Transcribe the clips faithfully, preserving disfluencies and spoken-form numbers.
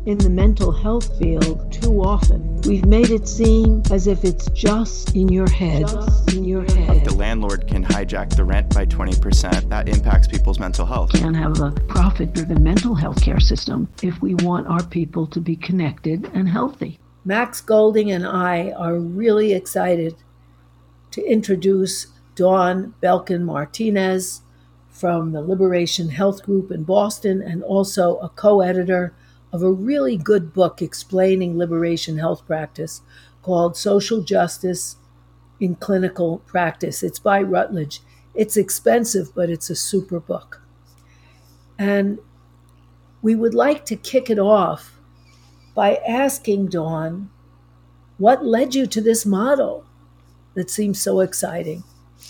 In the mental health field, too often, we've made it seem as if it's just in your head, just in your head. The landlord can hijack the rent by twenty percent. That impacts people's mental health. We can't have a profit-driven mental health care system if we want our people to be connected and healthy. Max Golding and I are really excited to introduce Dawn Belkin Martinez from the Liberation Health Group in Boston, and also a co-editor of a really good book explaining liberation health practice called Social Justice in Clinical Practice. It's by Routledge. It's expensive, but it's a super book. And we would like to kick it off by asking Dawn, what led you to this model that seems so exciting?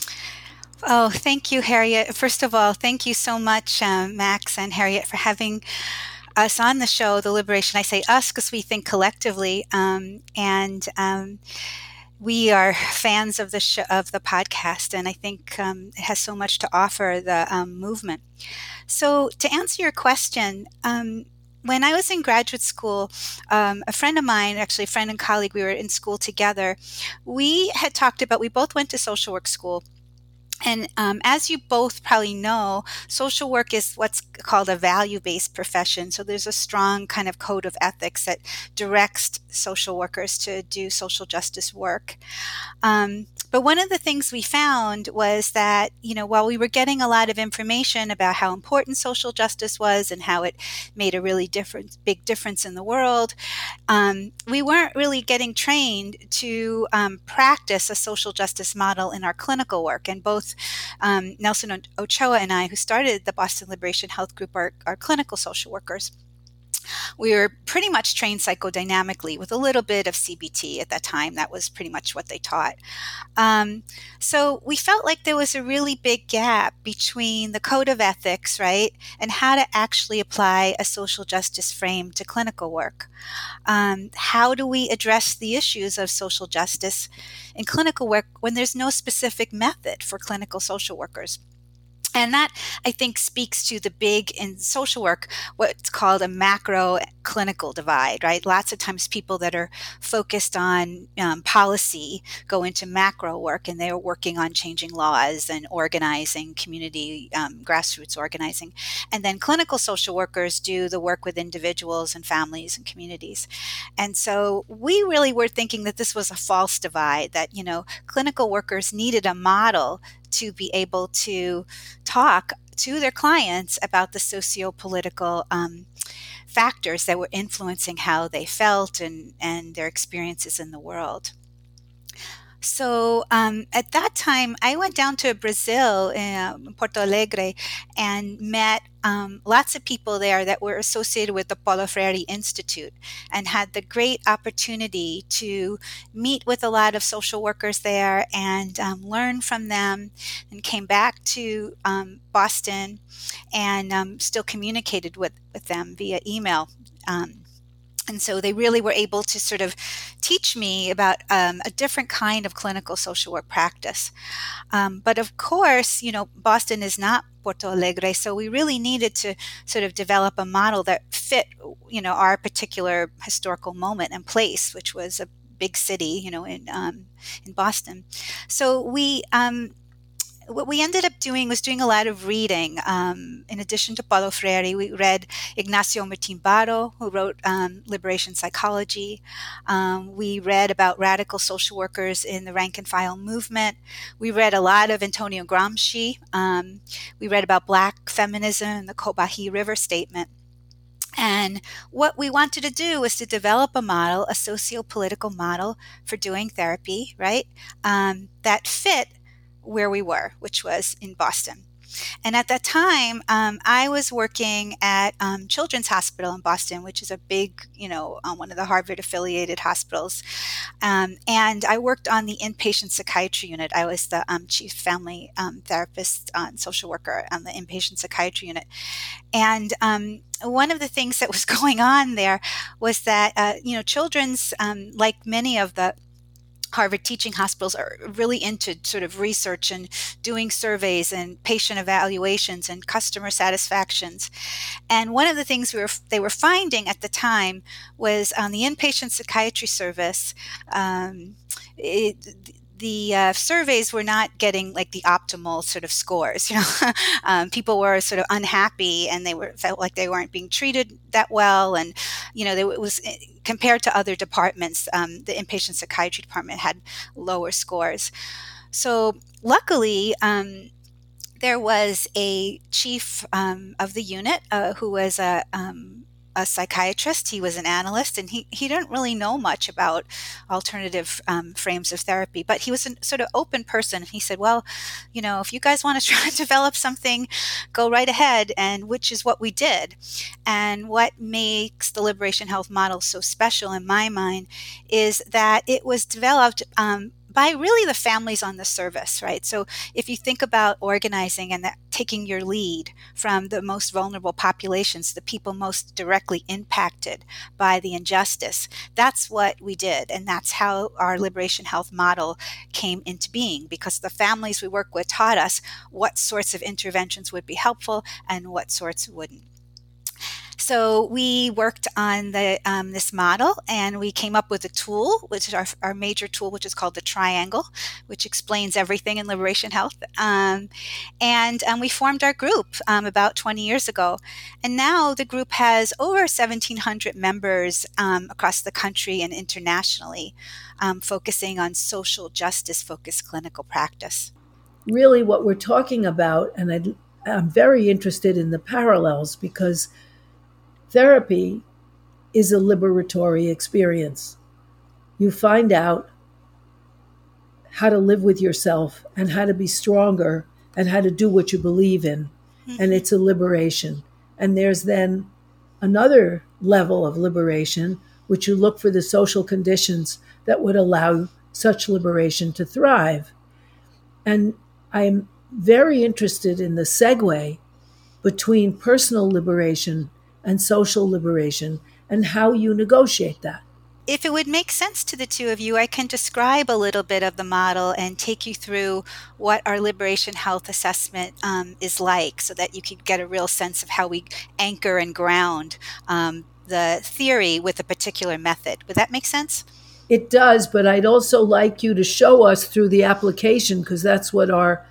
Oh, thank you, Harriet. First of all, thank you so much, um, Max and Harriet, for having us on the show, The Liberation. I say us because we think collectively, um, and um, we are fans of the show, of the podcast, and I think um, it has so much to offer the um, movement. So, to answer your question, um, when I was in graduate school, um, a friend of mine, actually a friend and colleague, we were in school together. We had talked about. We both went to social work school. And um, as you both probably know, social work is what's called a value-based profession. So there's a strong kind of code of ethics that directs social workers to do social justice work. Um, but one of the things we found was that, you know, while we were getting a lot of information about how important social justice was and how it made a really different, big difference in the world, um, we weren't really getting trained to um, practice a social justice model in our clinical work. And both um, Nelson Ochoa and I, who started the Boston Liberation Health Group, are, are clinical social workers. We were pretty much trained psychodynamically with a little bit of C B T at that time. That was pretty much what they taught. Um, so we felt like there was a really big gap between the code of ethics, right, and how to actually apply a social justice frame to clinical work. Um, how do we address the issues of social justice in clinical work when there's no specific method for clinical social workers? And that, I think, speaks to the big in social work, what's called a macro clinical divide, right? Lots of times people that are focused on um, policy go into macro work, and they're working on changing laws and organizing community, um, grassroots organizing. And then clinical social workers do the work with individuals and families and communities. And so we really were thinking that this was a false divide, that, you know, clinical workers needed a model to be able to talk to their clients about the socio-political um, factors that were influencing how they felt and, and their experiences in the world. So um, at that time, I went down to Brazil, in Porto Alegre, and met um, lots of people there that were associated with the Paulo Freire Institute, and had the great opportunity to meet with a lot of social workers there and um, learn from them, and came back to um, Boston and um, still communicated with, with them via email. Um, And so they really were able to sort of teach me about um, a different kind of clinical social work practice. Um, but of course, you know, Boston is not Porto Alegre, so we really needed to sort of develop a model that fit, you know, our particular historical moment and place, which was a big city, you know, in um, in Boston. So we um, what we ended up doing was doing a lot of reading. Um, in addition to Paulo Freire, we read Ignacio Martín Baró, who wrote um, Liberation Psychology. Um, we read about radical social workers in the rank and file movement. We read a lot of Antonio Gramsci. Um, we read about Black feminism and the Combahee River Statement. And what we wanted to do was to develop a model, a socio-political model for doing therapy, right, um, that fit where we were, which was in Boston. And at that time, um, I was working at um, Children's Hospital in Boston, which is a big, you know, uh, one of the Harvard-affiliated hospitals. Um, and I worked on the inpatient psychiatry unit. I was the um, chief family um, therapist and social worker on the inpatient psychiatry unit. And um, one of the things that was going on there was that, uh, you know, Children's, um, like many of the Harvard teaching hospitals are really into sort of research and doing surveys and patient evaluations and customer satisfactions. And one of the things we were they were finding at the time was on the inpatient psychiatry service, um, it, the uh, surveys were not getting like the optimal sort of scores. You know, um, people were sort of unhappy, and they were felt like they weren't being treated that well. And you know, they, it was compared to other departments, um, the inpatient psychiatry department had lower scores. So luckily, um, there was a chief um, of the unit uh, who was a um, a psychiatrist. He was an analyst, and he, he didn't really know much about alternative um, frames of therapy, but he was a sort of open person. He said, well, you know, if you guys want to try to develop something, go right ahead, and which is what we did. And what makes the Liberation Health model so special in my mind is that it was developed um, by really the families on the service, right? So if you think about organizing and that, taking your lead from the most vulnerable populations, the people most directly impacted by the injustice, that's what we did. And that's how our Liberation Health model came into being, because the families we work with taught us what sorts of interventions would be helpful and what sorts wouldn't. So we worked on the um, this model, and we came up with a tool, which is our, our major tool, which is called the Triangle, which explains everything in Liberation Health. Um, and um, we formed our group um, about twenty years ago. And now the group has over seventeen hundred members um, across the country and internationally, um, focusing on social justice-focused clinical practice. Really what we're talking about, and I'd, I'm very interested in the parallels, because therapy is a liberatory experience. You find out how to live with yourself and how to be stronger and how to do what you believe in. Mm-hmm. And it's a liberation. And there's then another level of liberation, which you look for the social conditions that would allow such liberation to thrive. And I'm very interested in the segue between personal liberation and social liberation, and how you negotiate that. If it would make sense to the two of you, I can describe a little bit of the model and take you through what our Liberation Health assessment um, is like, so that you could get a real sense of how we anchor and ground um, the theory with a particular method. Would that make sense? It does, but I'd also like you to show us through the application, because that's what our,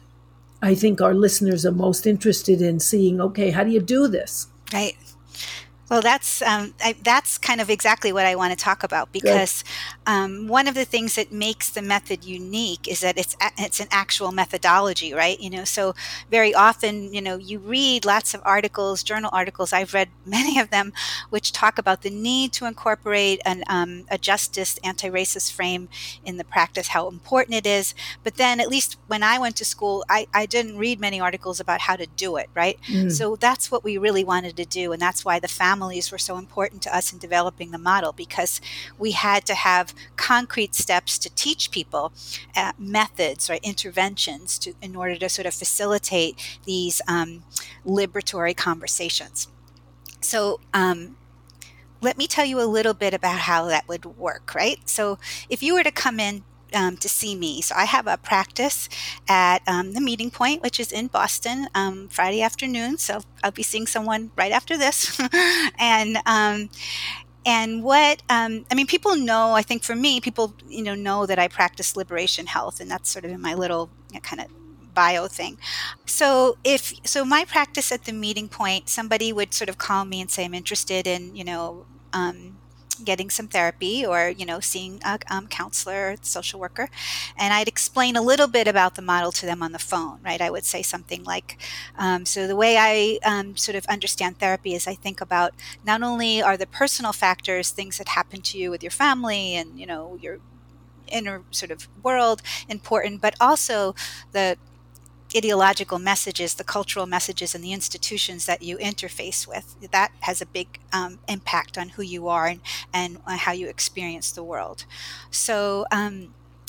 I think our listeners are most interested in seeing. Okay, how do you do this? Right. Well, that's um, I, that's kind of exactly what I want to talk about, because um, one of the things that makes the method unique is that it's a, it's an actual methodology, right? You know, so very often, you know, you read lots of articles, journal articles. I've read many of them, which talk about the need to incorporate an um, a justice, anti-racist frame in the practice, how important it is. But then, at least when I went to school, I, I didn't read many articles about how to do it, right? Mm. So that's what we really wanted to do, and that's why the family Families were so important to us in developing the model, because we had to have concrete steps to teach people uh, methods, right, interventions to, in order to sort of facilitate these um, liberatory conversations. So um, let me tell you a little bit about how that would work, right? So if you were to come in Um, to see me. So I have a practice at um, the Meeting Point, which is in Boston, um, Friday afternoon. So I'll be seeing someone right after this. and um, and what, um, I mean, people know, I think for me, people, you know, know that I practice Liberation Health, and that's sort of in my little you know, kind of bio thing. So if, so my practice at the Meeting Point, somebody would sort of call me and say, I'm interested in, you know, um, getting some therapy, or, you know, seeing a um, counselor, or social worker. And I'd explain a little bit about the model to them on the phone, right? I would say something like, um, so the way I um, sort of understand therapy is I think about not only are the personal factors, things that happen to you with your family and, you know, your inner sort of world important, but also the ideological messages, the cultural messages, and the institutions that you interface with. That has a big um, impact on who you are and, and how you experience the world. So um,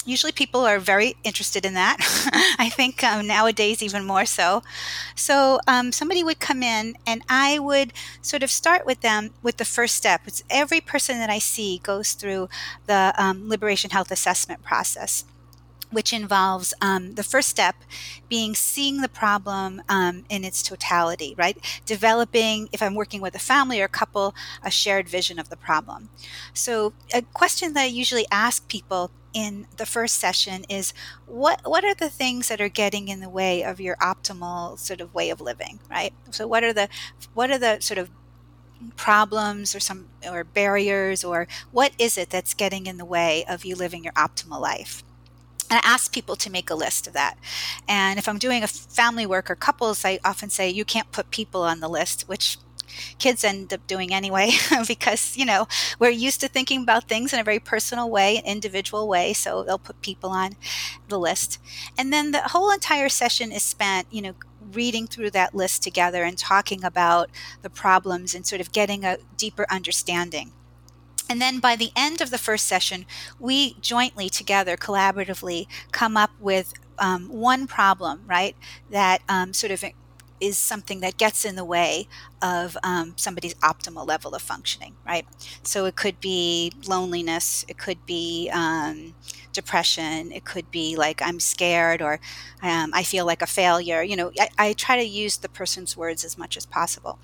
usually people are very interested in that. I think um, nowadays even more so. So um, somebody would come in and I would sort of start with them with the first step. It's every person that I see goes through the um, Liberation Health Assessment process, which involves um, the first step being seeing the problem um, in its totality, right? Developing, if I'm working with a family or a couple, a shared vision of the problem. So a question that I usually ask people in the first session is, what what are the things that are getting in the way of your optimal sort of way of living, right? So what are the what are the sort of problems or some or barriers, or what is it that's getting in the way of you living your optimal life? And I ask people to make a list of that. And if I'm doing a family work or couples, I often say you can't put people on the list, which kids end up doing anyway, because, you know, we're used to thinking about things in a very personal way, an individual way. So they'll put people on the list. And then the whole entire session is spent, you know, reading through that list together and talking about the problems and sort of getting a deeper understanding. And then by the end of the first session, we jointly together, collaboratively, come up with um, one problem, right, that um, sort of is something that gets in the way of um, somebody's optimal level of functioning, right? So it could be loneliness, it could be um, depression, it could be like I'm scared, or um, I feel like a failure. You know, I, I try to use the person's words as much as possible.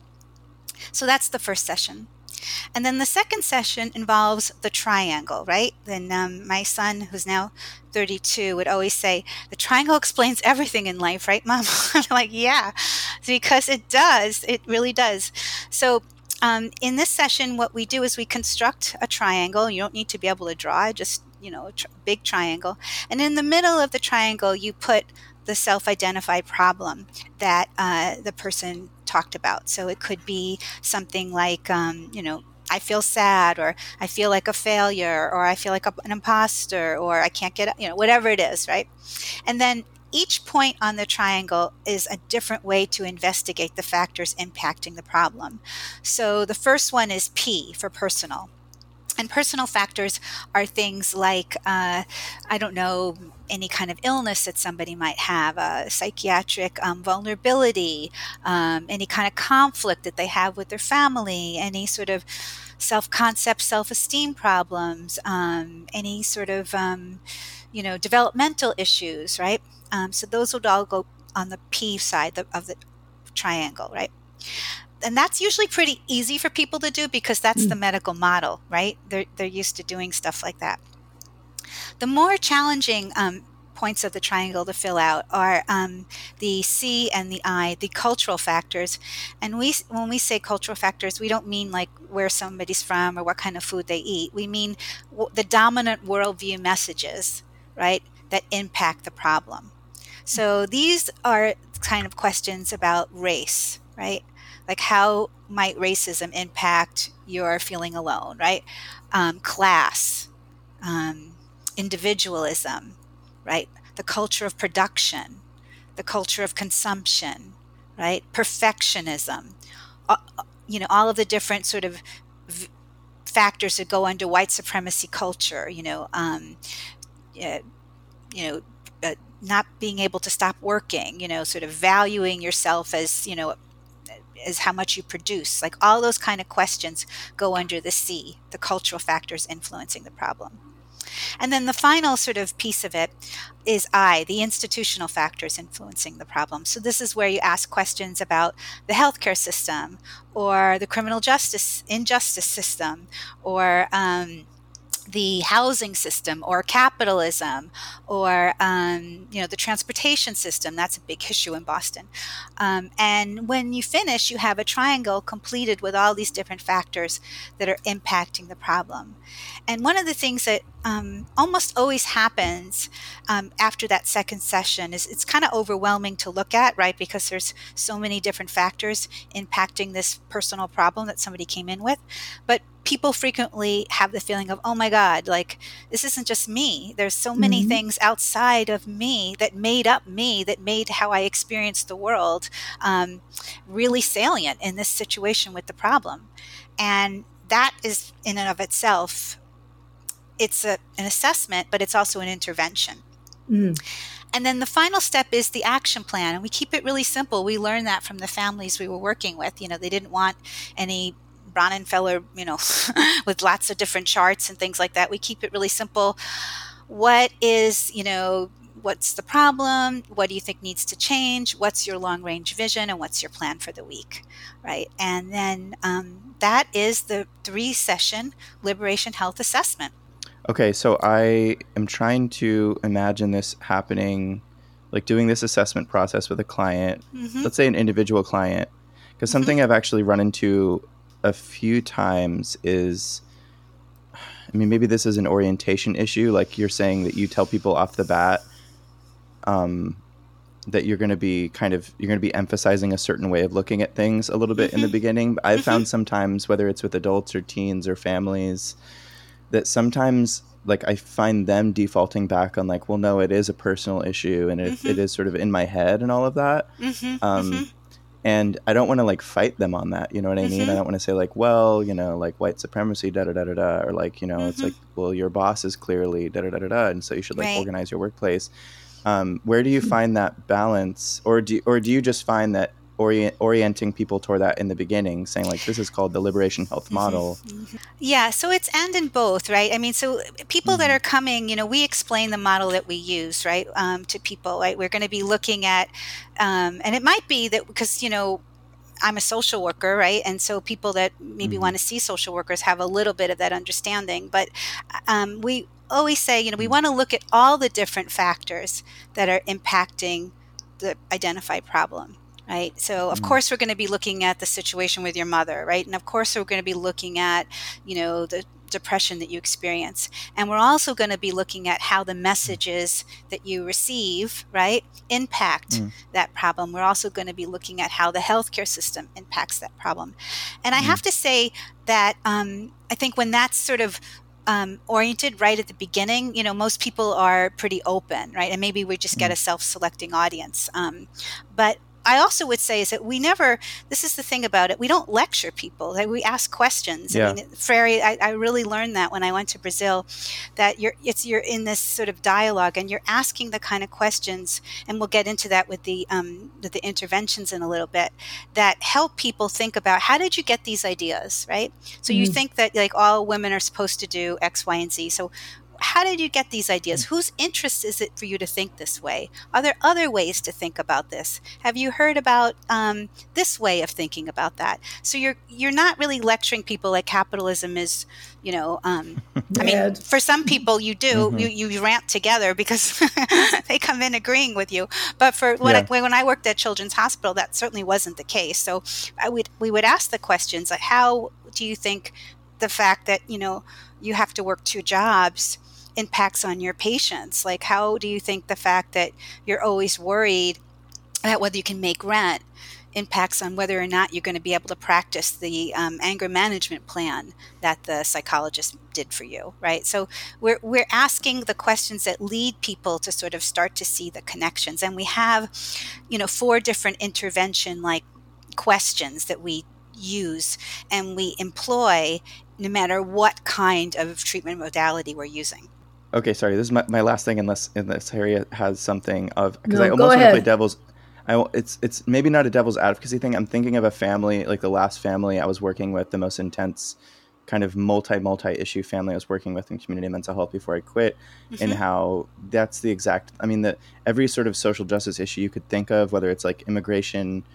So that's the first session. And then the second session involves the triangle, right? Then um, my son, who's now thirty-two, would always say, the triangle explains everything in life, right, Mom? I'm like, yeah, because it does. It really does. So um, in this session, what we do is we construct a triangle. You don't need to be able to draw, just, you know, a tr- big triangle. And in the middle of the triangle, you put the self-identified problem that uh, the person talked about. So it could be something like, um, you know, I feel sad, or I feel like a failure, or I feel like a, an imposter, or I can't get, you know, whatever it is, right? And then each point on the triangle is a different way to investigate the factors impacting the problem. So the first one is P for personal. And personal factors are things like, uh, I don't know, any kind of illness that somebody might have, a psychiatric um, vulnerability, um, any kind of conflict that they have with their family, any sort of self-concept, self-esteem problems, um, any sort of, um, you know, developmental issues, right? Um, so those would all go on the P side of the triangle, right? And that's usually pretty easy for people to do because that's mm. the medical model, right? They're, they're used to doing stuff like that. The more challenging um, points of the triangle to fill out are um, the C and the I, the cultural factors. And we, when we say cultural factors, we don't mean like where somebody's from or what kind of food they eat. We mean w- the dominant worldview messages, right, that impact the problem. So these are kind of questions about race, right? Like, how might racism impact your feeling alone, right? Um, class, um, individualism, right? The culture of production, the culture of consumption, right? Perfectionism, uh, you know, all of the different sort of v- factors that go under white supremacy culture, you know, um, uh, you know, uh, not being able to stop working, you know, sort of valuing yourself as, you know, is how much you produce. Like all those kind of questions go under the C, the cultural factors influencing the problem. And then the final sort of piece of it is I, the institutional factors influencing the problem. So this is where you ask questions about the healthcare system, or the criminal justice injustice system, or um, the housing system, or capitalism, or um, you know, the transportation system. That's a big issue in Boston. Um, and when you finish, you have a triangle completed with all these different factors that are impacting the problem. And one of the things that um, almost always happens um, after that second session is it's kind of overwhelming to look at, right? Because there's so many different factors impacting this personal problem that somebody came in with. But people frequently have the feeling of, oh my God, like this isn't just me. There's so many mm-hmm. things outside of me that made up me, that made how I experienced the world um, really salient in this situation with the problem. And that is in and of itself it's a, an assessment, but it's also an intervention. Mm. And then the final step is the action plan. And we keep it really simple. We learned that from the families we were working with. You know, they didn't want any Bronnenfeller, you know, with lots of different charts and things like that. We keep it really simple. What is, you know, what's the problem? What do you think needs to change? What's your long range vision? And what's your plan for the week, right? And then um, that is the three session Liberation Health assessment. Okay, so I am trying to imagine this happening, like doing this assessment process with a client, Mm-hmm. let's say an individual client, because something Mm-hmm. I've actually run into a few times is, I mean, maybe this is an orientation issue, like you're saying that you tell people off the bat um, that you're going to be kind of, you're going to be emphasizing a certain way of looking at things a little bit Mm-hmm. in the beginning. I've Mm-hmm. found sometimes, whether it's with adults or teens or families, that sometimes like I find them defaulting back on like, well, no, it is a personal issue and it, Mm-hmm. it is sort of in my head and all of that. Mm-hmm. Um, Mm-hmm. and I don't want to like fight them on that. You know what I mean? Mm-hmm. I don't want to say like, well, you know, like white supremacy, da da da da da, or like, you know, it's Mm-hmm. like, well, your boss is clearly da da da da da, and so you should like Right. organize your workplace. Um, where do you find that balance, or do or do you just find that orient, orienting people toward that in the beginning, saying like, this is called the Liberation Health model? Mm-hmm. Yeah, so it's and in both, right? I mean, so people that Mhm. are coming, you know, we explain the model that we use, right, um, to people, right? We're going to be looking at, um, and it might be that because, you know, I'm a social worker, right? And so people that maybe Mhm. want to see social workers have a little bit of that understanding. But um, we always say, you know, we want to look at all the different factors that are impacting the identified problem, right? So of Mhm. course we're going to be looking at the situation with your mother, right? And of course we're going to be looking at, you know, the depression that you experience. And we're also going to be looking at how the messages that you receive, right, impact Mm. that problem. We're also going to be looking at how the healthcare system impacts that problem. And I Mm. have to say that um, I think when that's sort of um, oriented right at the beginning, you know, most people are pretty open, right? And maybe we just get Mm. a self-selecting audience. Um, but I also would say is that we never, this is the thing about it, we don't lecture people. Like, we ask questions. Yeah. I mean, Freire, I, I really learned that when I went to Brazil, that you're, it's, you're in this sort of dialogue and you're asking the kind of questions, and we'll get into that with the, um, with the interventions in a little bit, that help people think about, how did you get these ideas, right? So you Mm. think that like all women are supposed to do X, Y, and Z. So how did you get these ideas? Whose interest is it for you to think this way? Are there other ways to think about this? Have you heard about um, this way of thinking about that? So you're you're not really lecturing people like capitalism is, you know, um, I mean, Bad. for some people you do, Mhm. you, you rant together because they come in agreeing with you. But for when, Yeah. I, when I worked at Children's Hospital, that certainly wasn't the case. So I would we would ask the questions like, how do you think the fact that, you know, you have to work two jobs impacts on your patients? Like, how do you think the fact that you're always worried about whether you can make rent impacts on whether or not you're going to be able to practice the um, anger management plan that the psychologist did for you, right? So we're we're asking the questions that lead people to sort of start to see the connections. And we have, you know, four different intervention like questions that we use and we employ no matter what kind of treatment modality we're using. Okay, sorry. This is my, my last thing, unless unless Harriet has something of, because No, I go almost want to play ahead. devil's. I it's it's maybe not a devil's advocacy thing. I'm thinking of a family, like the last family I was working with, the most intense kind of multi multi issue family I was working with in community mental health before I quit, and Mhm. how that's the exact. I mean, that every sort of social justice issue you could think of, whether it's like immigration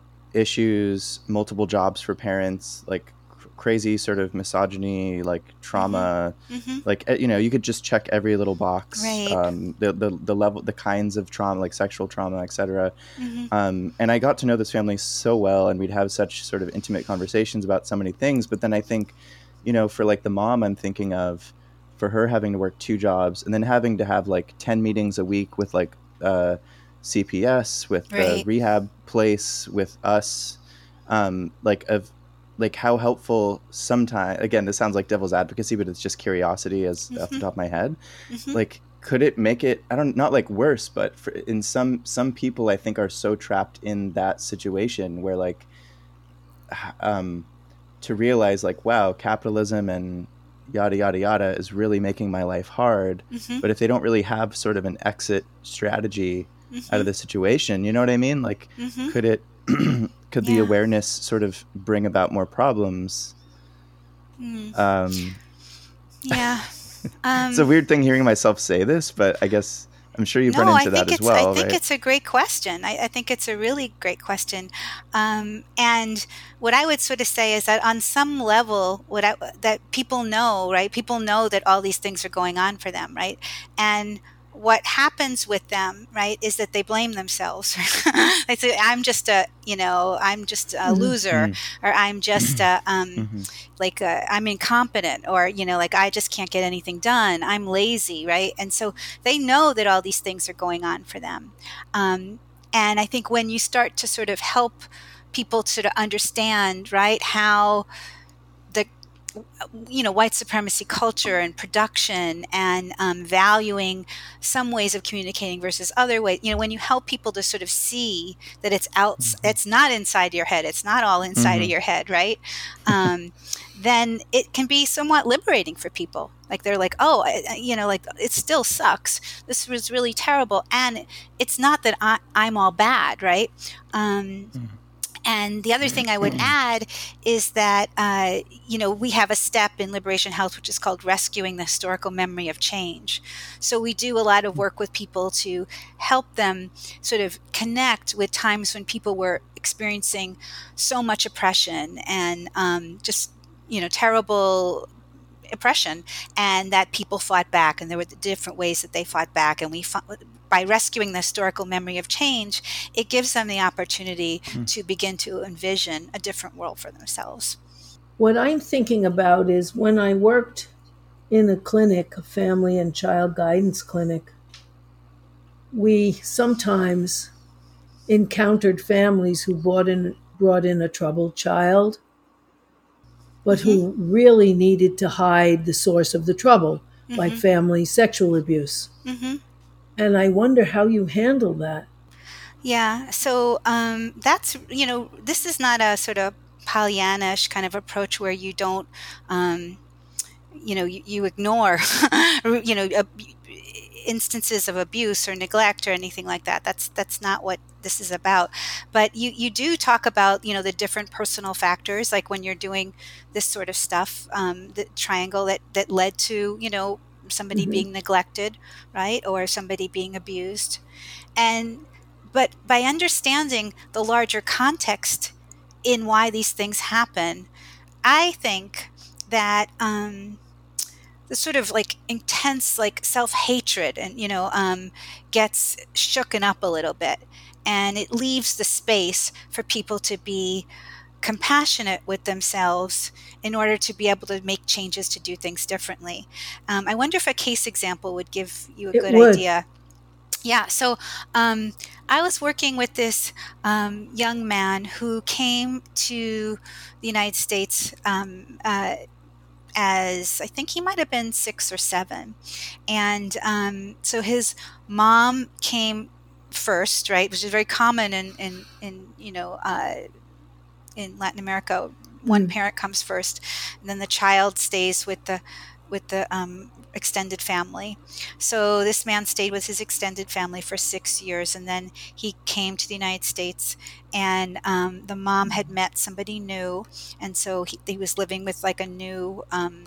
issues, multiple jobs for parents, like cr- crazy sort of misogyny, like trauma, Mm-hmm. like eh, you know, you could just check every little box, Right. um, the, the the level, the kinds of trauma, like sexual trauma, et cetera. Mm-hmm. Um, and I got to know this family so well, and we'd have such sort of intimate conversations about so many things. But then I think, you know, for like the mom, I'm thinking of, for her having to work two jobs and then having to have like ten meetings a week with like uh, C P S, with the Right. rehab place, with us, um, like of like how helpful sometimes, again, this sounds like devil's advocacy, but it's just curiosity as off the Mhm. top of my head. Mhm. Like, could it make it, I don't, not like worse, but for, in some, some people I think are so trapped in that situation where like, um, to realize like, wow, capitalism and yada, yada, yada is really making my life hard. Mm-hmm. But if they don't really have sort of an exit strategy Mm-hmm. out of the situation, you know what I mean? Like, Mm-hmm. could it, could the Yeah. awareness sort of bring about more problems? Mm. Um, Yeah. Um, it's a weird thing hearing myself say this, but I guess I'm sure you've no, run I into think that as it's. well, I think right? it's a great question. I, I think it's a really great question. Um, and what I would sort of say is that on some level, what I, that people know, right? People know that all these things are going on for them, right? And what happens with them, right, is that they blame themselves. They say, "I'm just a, you know, I'm just a Mhm. loser," Mm. or "I'm just a, um, Mhm. like uh, I'm incompetent," or, you know, like I just can't get anything done. I'm lazy, right? And so they know that all these things are going on for them. Um, and I think when you start to sort of help people sort of understand, right, how the, you know, white supremacy culture and production and um, valuing some ways of communicating versus other ways, you know, when you help people to sort of see that it's out, Mm-hmm. it's not inside your head, it's not all inside Mm-hmm. of your head, right? Um, then it can be somewhat liberating for people. Like they're like, oh, I, you know, like it still sucks. This was really terrible. And it's not that I, I'm all bad, right? Um, Mm-hmm. And the other thing I would add is that, uh, you know, we have a step in Liberation Health, which is called Rescuing the Historical Memory of Change. So we do a lot of work with people to help them sort of connect with times when people were experiencing so much oppression and um, just, you know, terrible oppression, and that people fought back, and there were different ways that they fought back. And we fought, by rescuing the historical memory of change, it gives them the opportunity Mm. to begin to envision a different world for themselves. What I'm thinking about is when I worked in a clinic, a family and child guidance clinic, we sometimes encountered families who brought in, brought in a troubled child, but Mm-hmm. who really needed to hide the source of the trouble, Mm-hmm. like family sexual abuse. Mm-hmm. And I wonder how you handle that. Yeah. So um, that's, you know, this is not a sort of Pollyannish kind of approach where you don't, um, you know, you, you ignore, you know, uh, instances of abuse or neglect or anything like that. That's that's not what this is about. But you you do talk about, you know, the different personal factors, like when you're doing this sort of stuff, um, the triangle that that led to, you know, somebody Mhm. being neglected, right, or somebody being abused, and but by understanding the larger context in why these things happen, I think that um, the sort of like intense like self-hatred and, you know, um, gets shooken up a little bit, and it leaves the space for people to be compassionate with themselves in order to be able to make changes to do things differently. Um, I wonder if a case example would give you a It good would. idea. Yeah, so um, I was working with this um, young man who came to the United States um, uh, as I think he might have been six or seven. And um, so his mom came first, right, which is very common in, in, in you know, uh, in Latin America. One Mm. parent comes first, and then the child stays with the with the um, extended family. So this man stayed with his extended family for six years, and then he came to the United States. And um, the mom had met somebody new, and so he, he was living with like a new. Um,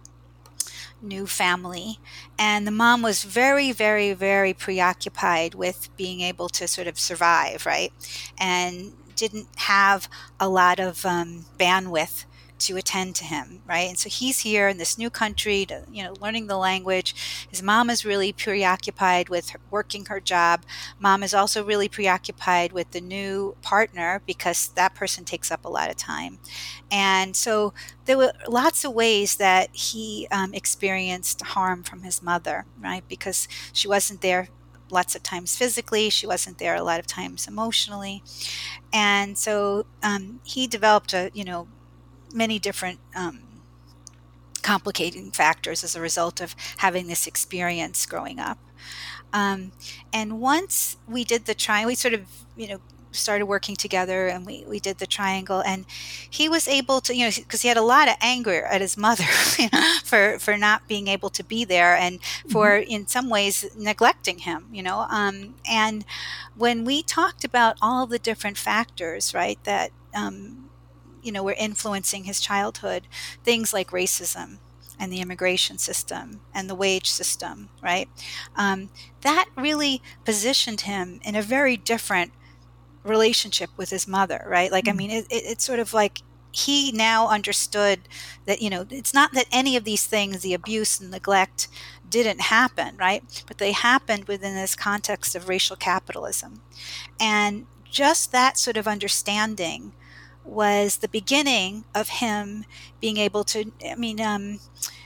new family, and the mom was very very very preoccupied with being able to sort of survive, right, and didn't have a lot of um, bandwidth to attend to him, right? And so he's here in this new country, to, you know, learning the language. His mom is really preoccupied with her, working her job. Mom is also really preoccupied with the new partner because that person takes up a lot of time. And so there were lots of ways that he um, experienced harm from his mother, right? Because she wasn't there lots of times physically, she wasn't there a lot of times emotionally. And so um, he developed a, you know, many different um, complicating factors as a result of having this experience growing up. Um, and once we did the trial, we sort of, you know, started working together, and we, we did the triangle, and he was able to, you know, because he had a lot of anger at his mother for for not being able to be there, and for mm-hmm. in some ways neglecting him, you know. Um, and when we talked about all the different factors, right, that um, you know, were influencing his childhood, things like racism and the immigration system and the wage system, right, um, that really positioned him in a very different relationship with his mother, right? Like, mm-hmm. I mean, it, it, it's sort of like he now understood that, you know, it's not that any of these things, the abuse and neglect, didn't happen, right? But they happened within this context of racial capitalism. And just that sort of understanding was the beginning of him being able to, I mean, um,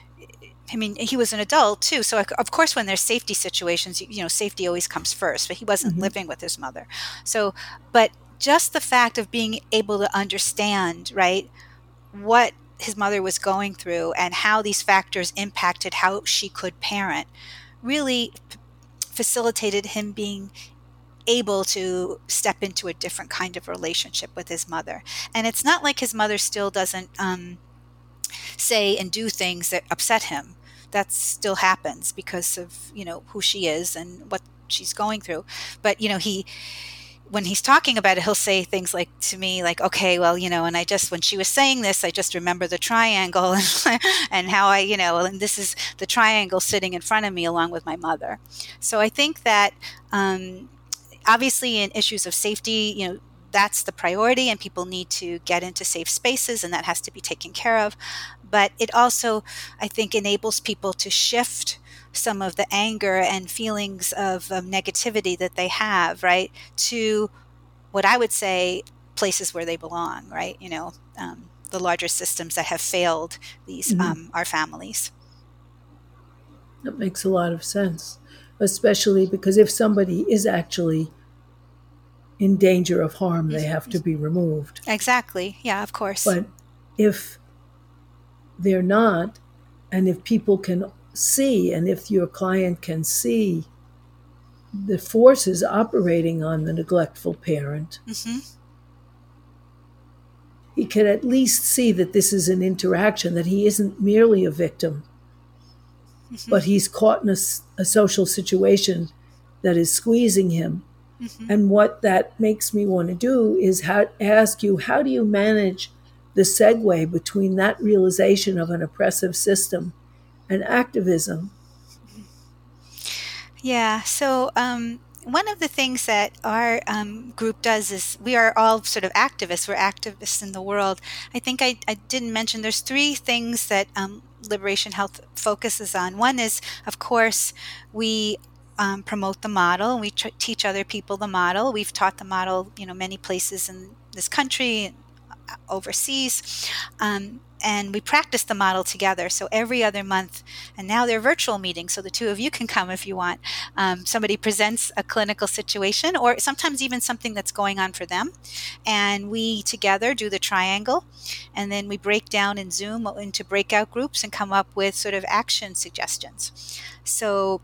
I mean, he was an adult too. So of course, when there's safety situations, you know, safety always comes first, but he wasn't mm-hmm. living with his mother. So, but just the fact of being able to understand, right, what his mother was going through and how these factors impacted how she could parent really p- facilitated him being able to step into a different kind of relationship with his mother. And it's not like his mother still doesn't um, say and do things that upset him. That still happens because of, you know, who she is and what she's going through. But, you know, he, when he's talking about it, he'll say things like to me, like, okay, well, you know, and I just, when she was saying this, I just remember the triangle and, and how I, you know, and this is the triangle sitting in front of me along with my mother. So I think that um, obviously in issues of safety, you know, that's the priority, and people need to get into safe spaces, and that has to be taken care of. But it also, I think, enables people to shift some of the anger and feelings of um, negativity that they have, right, to what I would say places where they belong, right? You know, um, the larger systems that have failed these, mm-hmm. um, our families. That makes a lot of sense, especially because if somebody is actually in danger of harm, they have to be removed. Exactly. Yeah, of course. But if they're not, and if people can see, and if your client can see the forces operating on the neglectful parent, mm-hmm. he can at least see that this is an interaction, that he isn't merely a victim, mm-hmm. but he's caught in a, a social situation that is squeezing him. Mm-hmm. And what that makes me want to do is how, ask you, how do you manage the segue between that realization of an oppressive system and activism? Yeah, so um, one of the things that our um, group does is we are all sort of activists. We're activists in the world. I think I, I didn't mention there's three things that um, Liberation Health focuses on. One is, of course, we Um, promote the model. We tr- teach other people the model. We've taught the model, you know, many places in this country, overseas, um, and we practice the model together. So every other month, and now they're virtual meetings, so the two of you can come if you want. Um, somebody presents a clinical situation, or sometimes even something that's going on for them, and we together do the triangle, and then we break down in Zoom into breakout groups and come up with sort of action suggestions. So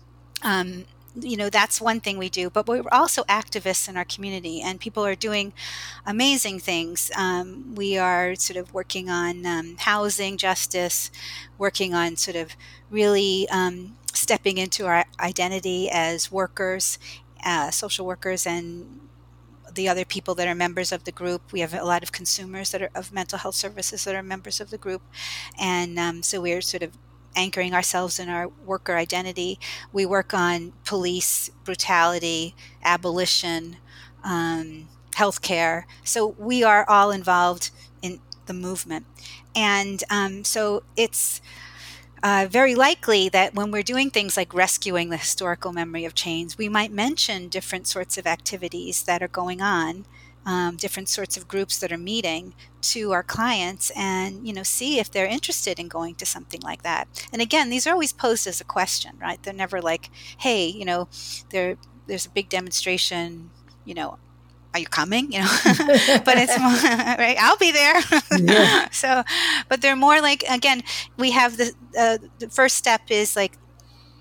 Um, you know, that's one thing we do, but we're also activists in our community, and people are doing amazing things. Um, we are sort of working on um, housing justice, working on sort of really um, stepping into our identity as workers, uh, social workers, and the other people that are members of the group. We have a lot of consumers that are of mental health services that are members of the group. And um, so we're sort of anchoring ourselves in our worker identity. We work on police brutality, abolition, um, healthcare. So we are all involved in the movement. And um, so it's uh, very likely that when we're doing things like rescuing the historical memory of chains, we might mention different sorts of activities that are going on, um, different sorts of groups that are meeting, to our clients, and, you know, see if they're interested in going to something like that. And again, these are always posed as a question, right? They're never like, hey, you know, there there's a big demonstration, you know, are you coming? You know, but it's more, right. I'll be there. Yeah. So, but they're more like, again, we have the, uh, the first step is like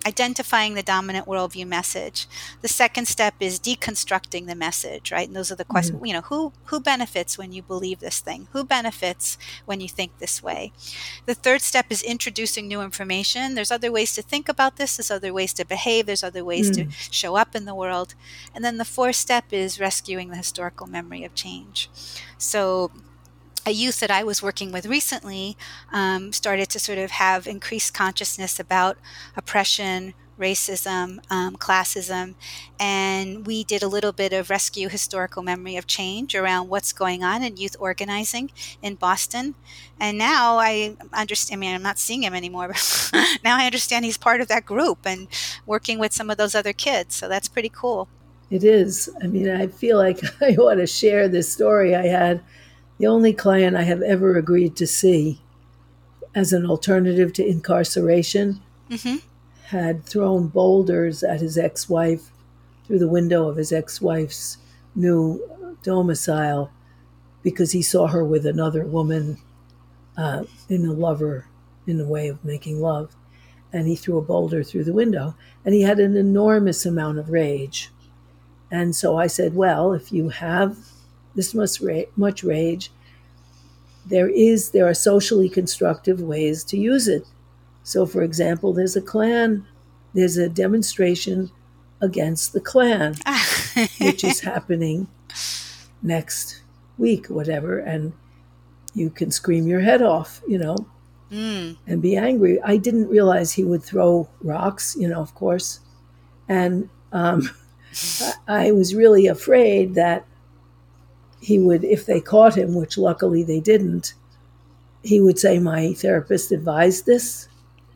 identifying the dominant worldview message. The second step is deconstructing the message, right? And those are the questions, mm-hmm. you know, who who benefits when you believe this thing? Who benefits when you think this way? The third step is introducing new information. There's other ways to think about this. There's other ways to behave. There's other ways mm. to show up in the world. And then the fourth step is rescuing the historical memory of change. So a youth that I was working with recently um, started to sort of have increased consciousness about oppression, racism, um, classism, and we did a little bit of rescue historical memory of change around what's going on in youth organizing in Boston. And now I understand, I mean, I'm not seeing him anymore, but now I understand he's part of that group and working with some of those other kids. So that's pretty cool. It is. I mean, I feel like I ought to share this story. I had the only client I have ever agreed to see as an alternative to incarceration mm-hmm. had thrown boulders at his ex-wife through the window of his ex-wife's new domicile because he saw her with another woman uh, in a lover, in a way of making love. And he threw a boulder through the window. And he had an enormous amount of rage. And so I said, well, if you have this much, ra- much rage, there is there are socially constructive ways to use it. So, for example, there's a Klan, there's a demonstration against the Klan, which is happening next week, whatever, and you can scream your head off, you know, mm. and be angry. I didn't realize he would throw rocks, you know, of course. And um, I, I was really afraid that he would, if they caught him, which luckily they didn't, he would say, my therapist advised this.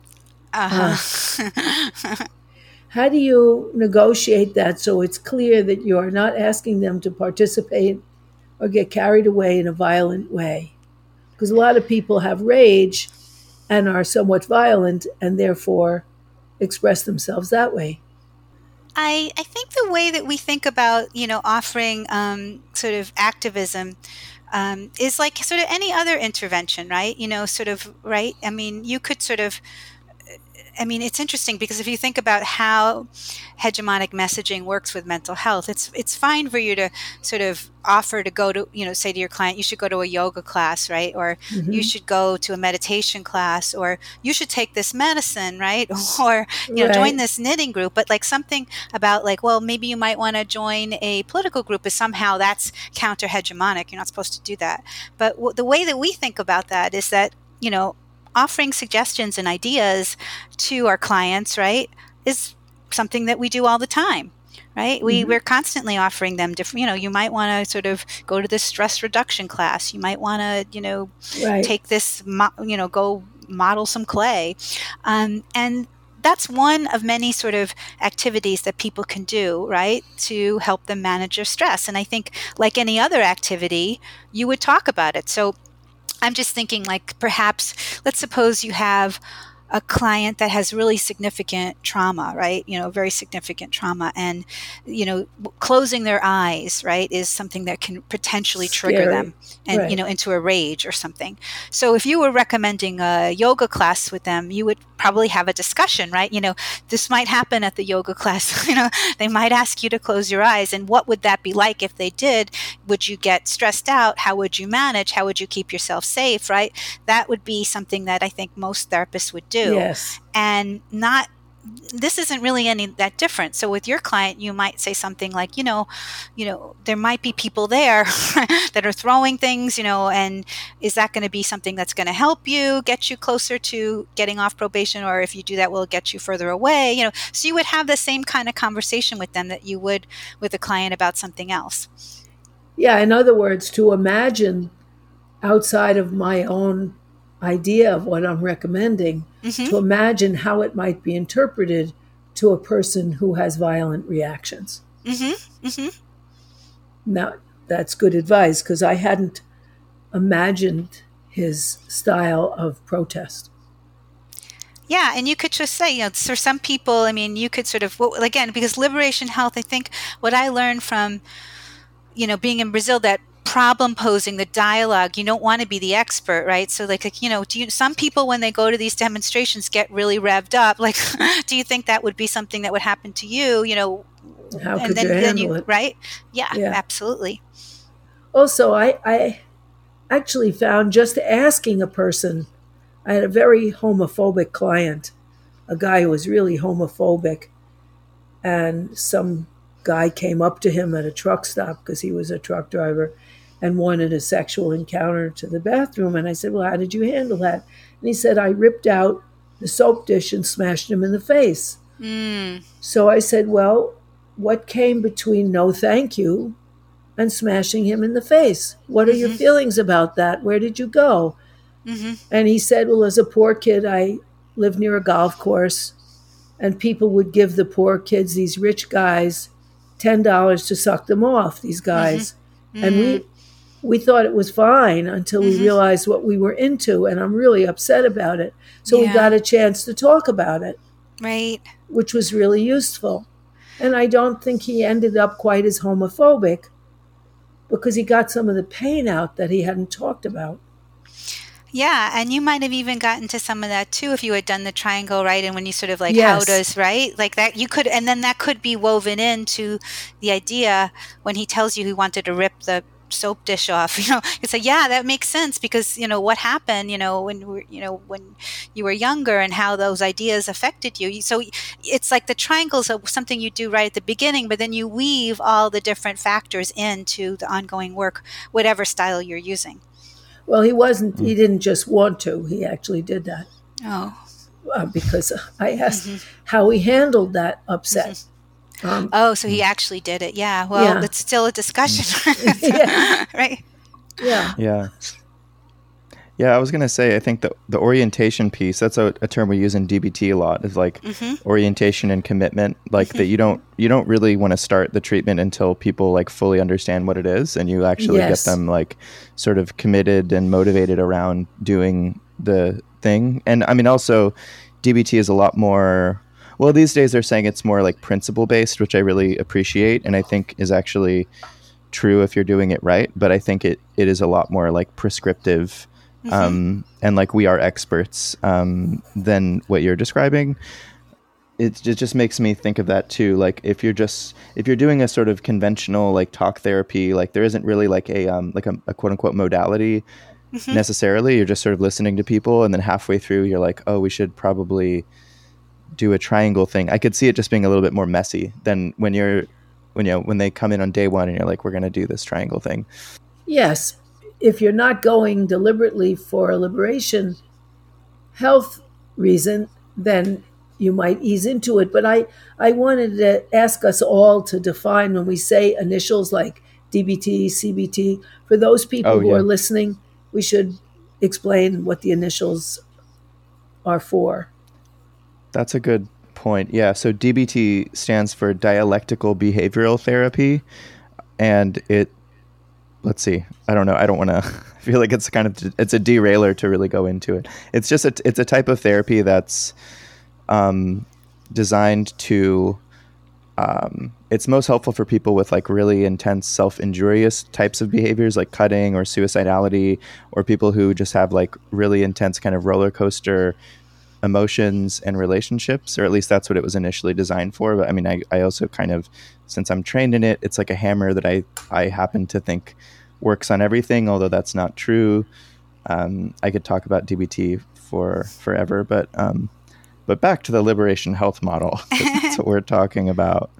Uh-huh. Uh, how do you negotiate that so it's clear that you are not asking them to participate or get carried away in a violent way? Because a lot of people have rage and are somewhat violent and therefore express themselves that way. I, I think the way that we think about, you know, offering um, sort of activism um, is like sort of any other intervention, right? You know, sort of, right? I mean, you could sort of, I mean, it's interesting because if you think about how hegemonic messaging works with mental health, it's it's fine for you to sort of offer to go to, you know, say to your client, you should go to a yoga class, right? Or mm-hmm. you should go to a meditation class, or you should take this medicine, right? Or, you know, right. join this knitting group. But like something about like, well, maybe you might want to join a political group is somehow that's counter hegemonic. You're not supposed to do that. But w- the way that we think about that is that, you know, offering suggestions and ideas to our clients, right, is something that we do all the time, right? We, mm-hmm. We're constantly offering them different, you know, you might want to sort of go to this stress reduction class. You might want to, you know, right. take this, mo- you know, go model some clay. Um, and that's one of many sort of activities that people can do, right, to help them manage their stress. And I think like any other activity, you would talk about it. So I'm just thinking like perhaps, let's suppose you have a client that has really significant trauma, right? You know, very significant trauma. And, you know, closing their eyes, right, is something that can potentially Scary. trigger them and, right. you know, into a rage or something. So if you were recommending a yoga class with them, you would probably have a discussion, right? You know, this might happen at the yoga class. You know, they might ask you to close your eyes. And what would that be like if they did? Would you get stressed out? How would you manage? How would you keep yourself safe, right? That would be something that I think most therapists would do. Yes. And not, this isn't really any that different. So with your client, you might say something like, you know, you know, there might be people there that are throwing things, you know, and is that going to be something that's going to help you, get you closer to getting off probation? Or if you do that, will it get you further away? You know, so you would have the same kind of conversation with them that you would with a client about something else. Yeah. In other words, to imagine outside of my own idea of what I'm recommending, mm-hmm. to imagine how it might be interpreted to a person who has violent reactions. Mm-hmm. Mm-hmm. Now, that's good advice because I hadn't imagined his style of protest. Yeah, and you could just say, you know, for some people, I mean, you could sort of, well, again, because Liberation Health, I think what I learned from, you know, being in Brazil, that problem posing, the dialogue. You don't want to be the expert, right? So like, like you know, do you, some people when they go to these demonstrations get really revved up. Like, do you think that would be something that would happen to you? You know, How and could then, you then handle you, it? right? Yeah, Yeah. absolutely. Also, I, I actually found just asking a person, I had a very homophobic client, a guy who was really homophobic, and some guy came up to him at a truck stop because he was a truck driver and wanted a sexual encounter to the bathroom. And I said, well, how did you handle that? And he said, I ripped out the soap dish and smashed him in the face. Mm. So I said, well, what came between no thank you and smashing him in the face? What are Mm-hmm. your feelings about that? Where did you go? Mm-hmm. And he said, well, as a poor kid, I lived near a golf course, and people would give the poor kids, these rich guys, ten dollars to suck them off, these guys. Mm-hmm. And we we thought it was fine until we Mm-hmm. realized what we were into, and I'm really upset about it. So Yeah. we got a chance to talk about it, Right. which was really useful. And I don't think he ended up quite as homophobic because he got some of the pain out that he hadn't talked about. Yeah, and you might have even gotten to some of that too if you had done the triangle, right? And when you sort of like, Yes. how does, right? Like that, you could, and then that could be woven into the idea when he tells you he wanted to rip the soap dish off. You know, you say, yeah, that makes sense because, you know, what happened, you know, when you were, you know, when you were younger and how those ideas affected you. So it's like the triangles are something you do right at the beginning, but then you weave all the different factors into the ongoing work, whatever style you're using. Well, he wasn't, he didn't just want to, he actually did that. Oh. Uh, because I asked mm-hmm. how he handled that upset. Mm-hmm. Um, oh, so he actually did it. Yeah. Well, yeah. it's still a discussion. Yeah. Right. Yeah. Yeah. Yeah, I was going to say, I think the, the orientation piece, that's a, a term we use in D B T a lot, is like mm-hmm. orientation and commitment, like mm-hmm. that you don't you don't really want to start the treatment until people like fully understand what it is and you actually yes. get them like sort of committed and motivated around doing the thing. And I mean, also D B T is a lot more, well, these days they're saying it's more like principle based, which I really appreciate and I think is actually true if you're doing it right. But I think it it is a lot more like prescriptive. Mm-hmm. Um, and like we are experts um, than what you're describing. It, it just makes me think of that too. Like if you're just if you're doing a sort of conventional like talk therapy, like there isn't really like a um, like a, a quote unquote modality mm-hmm. necessarily. You're just sort of listening to people, and then halfway through, you're like, oh, we should probably do a triangle thing. I could see it just being a little bit more messy than when you're when you know when they come in on day one and you're like, we're going to do this triangle thing. Yes. If you're not going deliberately for a liberation health reason, then you might ease into it. But I, I wanted to ask us all to define when we say initials like D B T, C B T, for those people oh, who yeah. are listening, we should explain what the initials are for. That's a good point. Yeah. So D B T stands for dialectical behavioral therapy, and it Let's see. I don't know. I don't want to I feel like it's kind of, it's a derailer to really go into it. It's just, a, it's a type of therapy that's um, designed to, um, it's most helpful for people with like really intense self-injurious types of behaviors like cutting or suicidality, or people who just have like really intense kind of roller coaster emotions and relationships, or at least that's what it was initially designed for. But I mean, I, I also kind of, since I'm trained in it, it's like a hammer that I, I happen to think works on everything, although that's not true. Um, I could talk about D B T for forever, but um, but back to the liberation health model. That's what we're talking about.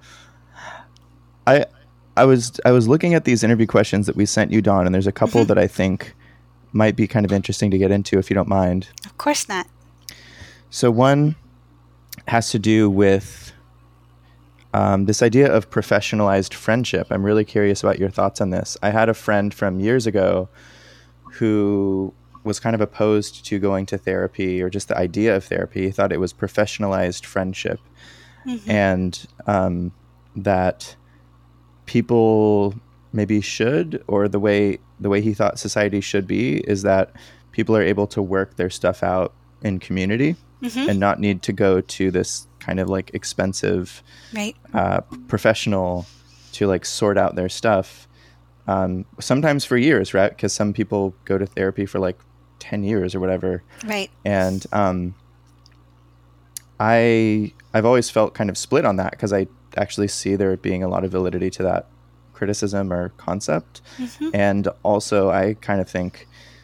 I I was I was looking at these interview questions that we sent you, Dawn, and there's a couple mm-hmm. that I think might be kind of interesting to get into if you don't mind. Of course not. So one has to do with um, this idea of professionalized friendship. I'm really curious about your thoughts on this. I had a friend from years ago who was kind of opposed to going to therapy or just the idea of therapy. He thought it was professionalized friendship mm-hmm. and um, that people maybe should, or the way the way he thought society should be, is that people are able to work their stuff out in community. Mm-hmm. and not need to go to this kind of like expensive right. uh, professional to like sort out their stuff. um, sometimes for years, right? Because some people go to therapy for like ten years or whatever. Right. And um, I, I've always felt kind of split on that because I actually see there being a lot of validity to that criticism or concept. Mm-hmm. And also I kind of think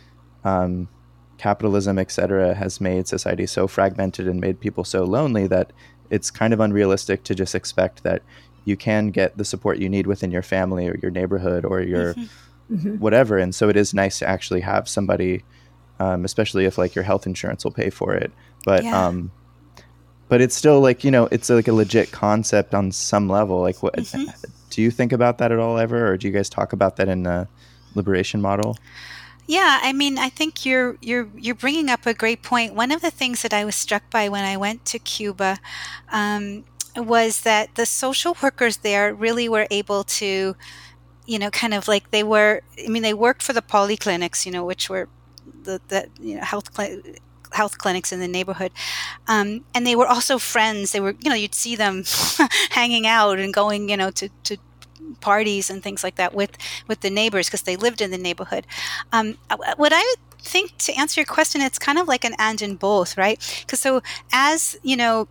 um, capitalism, et cetera, has made society so fragmented and made people so lonely that it's kind of unrealistic to just expect that you can get the support you need within your family or your neighborhood or your mm-hmm. whatever. And so it is nice to actually have somebody, um, especially if like your health insurance will pay for it. But, yeah. um, but it's still like, you know, it's like a legit concept on some level. Like what, mm-hmm. do you think about that at all ever? Or do you guys talk about that in the liberation model? Yeah, I mean, I think you're you're you're bringing up a great point. One of the things that I was struck by when I went to Cuba um, was that the social workers there really were able to, you know, kind of like they were. I mean, they worked for the polyclinics, you know, which were the the you know health cl- health clinics in the neighborhood, um, and they were also friends. They were, you know, you'd see them hanging out and going, you know, to to. parties and things like that with with the neighbors because they lived in the neighborhood. Um, what I would think, to answer your question, it's kind of like an and in both, right? Because so as you know,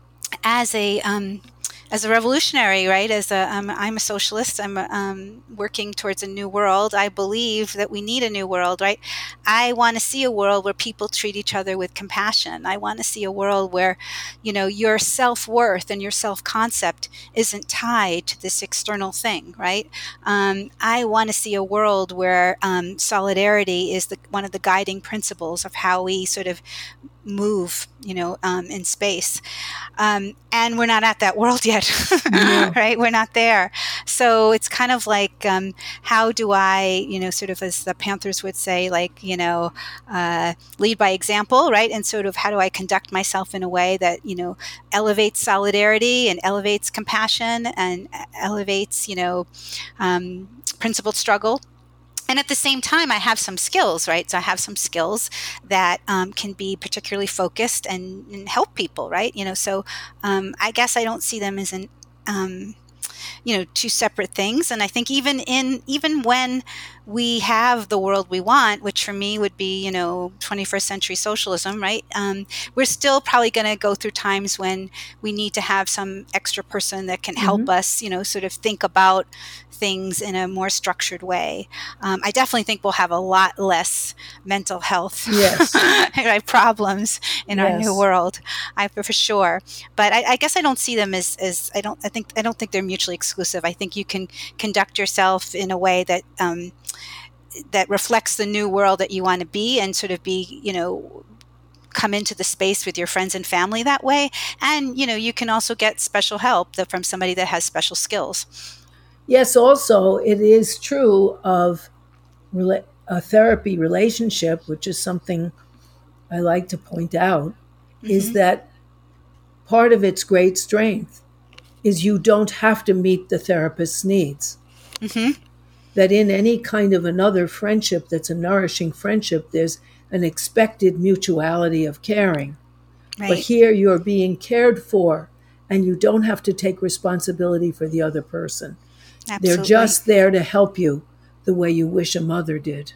as a um, as a revolutionary, right? As a um, I'm a socialist. I'm um, working towards a new world. I believe that we need a new world, right? I want to see a world where people treat each other with compassion. I want to see a world where, you know, your self-worth and your self-concept isn't tied to this external thing, right? Um, I want to see a world where um, solidarity is the, one of the guiding principles of how we sort of move, you know, um, in space. Um, and we're not at that world yet, no. Right? We're not there. So it's kind of like, um, how do I, you know, sort of as the Panthers would say, like, you know, uh, lead by example, right? And sort of how do I conduct myself in a way that, you know, elevates solidarity and elevates compassion and elevates, you know, um, principled struggle. And at the same time, I have some skills, right? So I have some skills that um, can be particularly focused and, and help people, right? You know, so um, I guess I don't see them as an, um, you know, two separate things. And I think even in even when we have the world we want, which for me would be, you know, twenty-first century socialism, right? Um, we're still probably going to go through times when we need to have some extra person that can help mm-hmm. us, you know, sort of think about things in a more structured way. Um, I definitely think we'll have a lot less mental health yes. right, problems in yes. our new world, I for sure. But I, I guess I don't see them as, as I don't I think I don't think they're mutually exclusive. I think you can conduct yourself in a way that um, that reflects the new world that you want to be and sort of be, you know, come into the space with your friends and family that way. And, you know, you can also get special help that, from somebody that has special skills. Yes, also, it is true of rela- a therapy relationship, which is something I like to point out, mm-hmm. is that part of its great strength is you don't have to meet the therapist's needs. Mm-hmm. That in any kind of another friendship that's a nourishing friendship, there's an expected mutuality of caring. Right. But here you're being cared for, and you don't have to take responsibility for the other person. Absolutely. They're just there to help you the way you wish a mother did.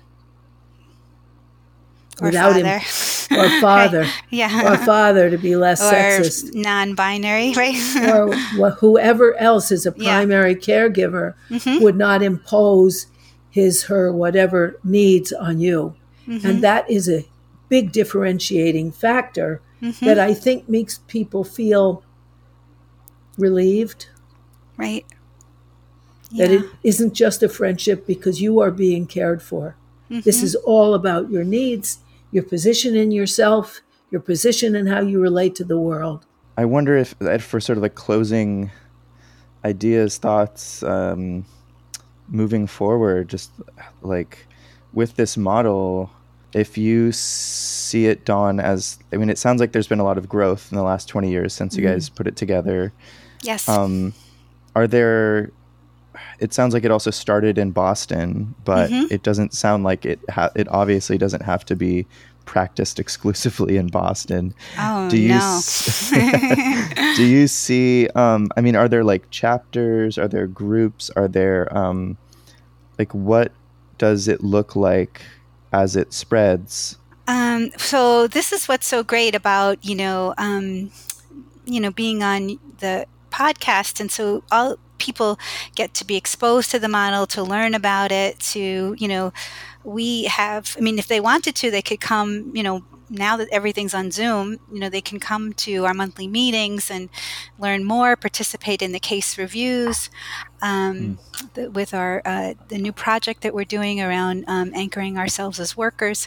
Or Without father. Him, or father. yeah. Or father, to be less or sexist. Non-binary, right? or wh- whoever else is a primary yeah. caregiver mm-hmm. would not impose his, her, whatever needs on you. Mm-hmm. And that is a big differentiating factor mm-hmm. that I think makes people feel relieved. Right. Yeah. That it isn't just a friendship because you are being cared for. Mm-hmm. This is all about your needs, your position in yourself, your position in how you relate to the world. I wonder if, for sort of like closing ideas, thoughts, um, moving forward, just like with this model, if you see it, Dawn, as, I mean, it sounds like there's been a lot of growth in the last twenty years since mm-hmm. you guys put it together. Yes. Um, are there... It sounds like it also started in Boston, but mm-hmm. it doesn't sound like it. Ha- it obviously doesn't have to be practiced exclusively in Boston. Oh do you no! S- do you see? Um, I mean, are there like chapters? Are there groups? Are there um, like what does it look like as it spreads? Um, so this is what's so great about, you know, um, you know, being on the podcast. And so all people get to be exposed to the model, to learn about it, to, you know, we have, I mean, if they wanted to, they could come, you know, now that everything's on Zoom, you know, they can come to our monthly meetings and learn more, participate in the case reviews um, mm. the, with our uh, the new project that we're doing around um, anchoring ourselves as workers.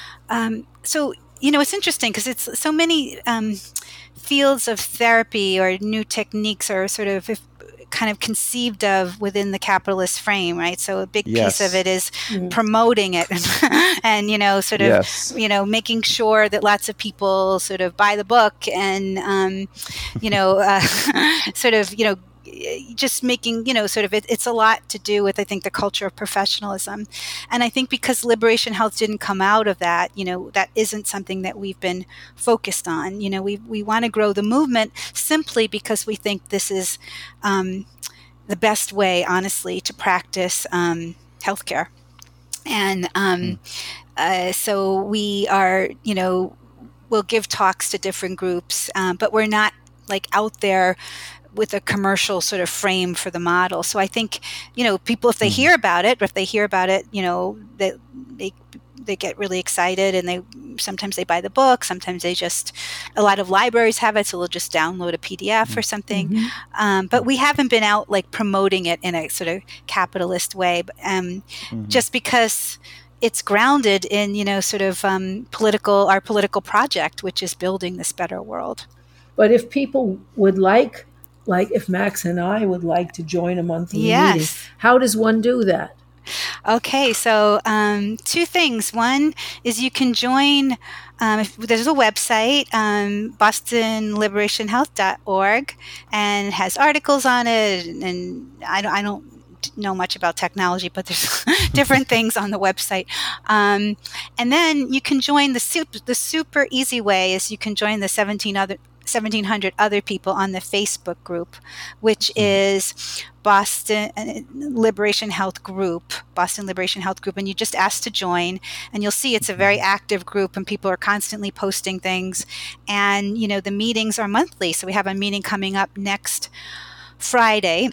Um, so, you know, it's interesting because it's so many um, fields of therapy or new techniques are sort of if, kind of conceived of within the capitalist frame, right? So a big yes. piece of it is mm. promoting it and, you know, sort of, yes. you know, making sure that lots of people sort of buy the book and, um, you know, uh, sort of, you know, just making, you know, sort of, it, it's a lot to do with, I think, the culture of professionalism. And I think because Liberation Health didn't come out of that, you know, that isn't something that we've been focused on. You know, we we want to grow the movement simply because we think this is um, the best way, honestly, to practice um, healthcare. And um, mm. uh, so we are, you know, we'll give talks to different groups, um, but we're not like out there with a commercial sort of frame for the model. So I think, you know, people, if they mm-hmm. hear about it, or if they hear about it, you know, they, they, they get really excited and they, sometimes they buy the book, sometimes they just, a lot of libraries have it, so they'll just download a P D F or something. Mm-hmm. Um, but we haven't been out like promoting it in a sort of capitalist way, um, mm-hmm. just because it's grounded in, you know, sort of um, political, our political project, which is building this better world. But if people would like, like if Max and I would like to join a monthly yes. meeting, how does one do that? Okay, so um, two things. One is you can join, um, if, there's a website, um, boston liberation health dot org, and it has articles on it, and, and I, don't, I don't know much about technology, but there's different things on the website. Um, and then you can join the super, the super easy way is you can join the seventeen other seventeen hundred other people on the Facebook group, which is Boston Liberation Health Group, Boston Liberation Health Group, and you just ask to join, and you'll see it's a very active group, and people are constantly posting things, and you know the meetings are monthly. So we have a meeting coming up next Friday.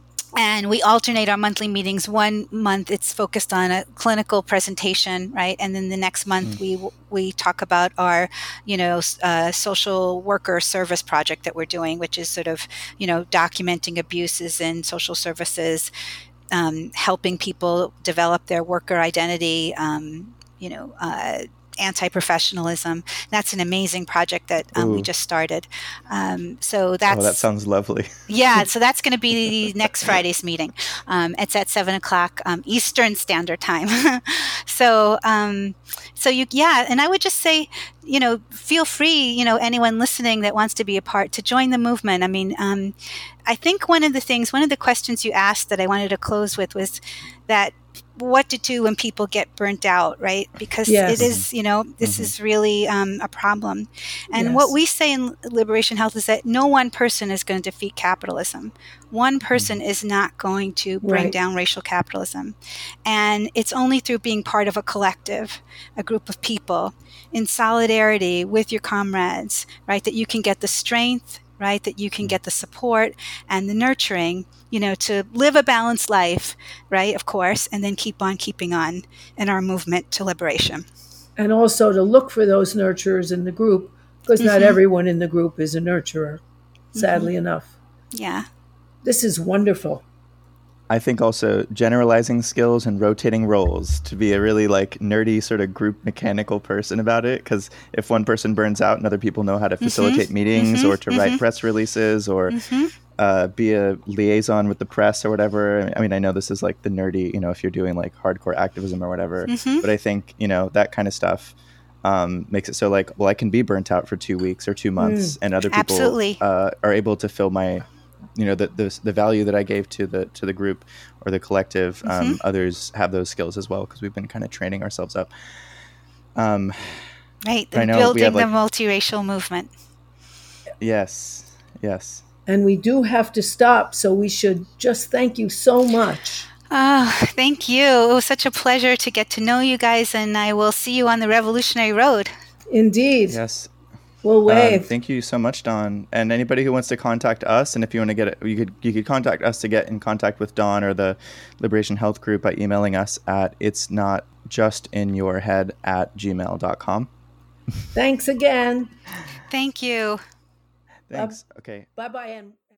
And we alternate our monthly meetings. One month it's focused on a clinical presentation, right? And then the next month mm. we we talk about our, you know, uh, social worker service project that we're doing, which is sort of, you know, documenting abuses in social services, um, helping people develop their worker identity, um, you know, uh, anti-professionalism. That's an amazing project that um, we just started. Um, so that's... Oh, that sounds lovely. Yeah, so that's going to be next Friday's meeting. Um, it's at seven o'clock um, Eastern Standard Time. so, um, so you, yeah, and I would just say, you know, feel free, you know, anyone listening that wants to be a part to join the movement. I mean, um, I think one of the things, one of the questions you asked that I wanted to close with was that what to do when people get burnt out, right? Because yes. it is, you know, this mm-hmm. is really um, a problem. And yes. what we say in Liberation Health is that no one person is going to defeat capitalism. One person mm-hmm. is not going to bring right. down racial capitalism. And it's only through being part of a collective, a group of people, in solidarity with your comrades, right, that you can get the strength, right, that you can get the support and the nurturing, you know, to live a balanced life, right, of course, and then keep on keeping on in our movement to liberation. And also to look for those nurturers in the group, because mm-hmm. not everyone in the group is a nurturer, sadly mm-hmm. enough. Yeah. This is wonderful. I think also generalizing skills and rotating roles to be a really like nerdy sort of group mechanical person about it. Because if one person burns out and other people know how to facilitate mm-hmm. meetings mm-hmm. or to mm-hmm. write press releases or mm-hmm. uh, be a liaison with the press or whatever. I mean, I know this is like the nerdy, you know, if you're doing like hardcore activism or whatever. Mm-hmm. But I think, you know, that kind of stuff um, makes it so like, well, I can be burnt out for two weeks or two months mm. and other people Absolutely. Uh, are able to fill my you know, the, the the value that I gave to the to the group or the collective, um, mm-hmm. others have those skills as well because we've been kind of training ourselves up. Um, right, the building have, like, the multiracial movement. Yes, yes. And we do have to stop, so we should just thank you so much. Oh, thank you. It was such a pleasure to get to know you guys, and I will see you on the revolutionary road. Indeed. Yes. We'll wave. Um, thank you so much, Dawn. And anybody who wants to contact us, and if you want to get it, you could you could contact us to get in contact with Dawn or the Liberation Health Group by emailing us at it's not just in your head at gmail dot com. Thanks again. Thank you. Thanks. Okay. Bye bye and.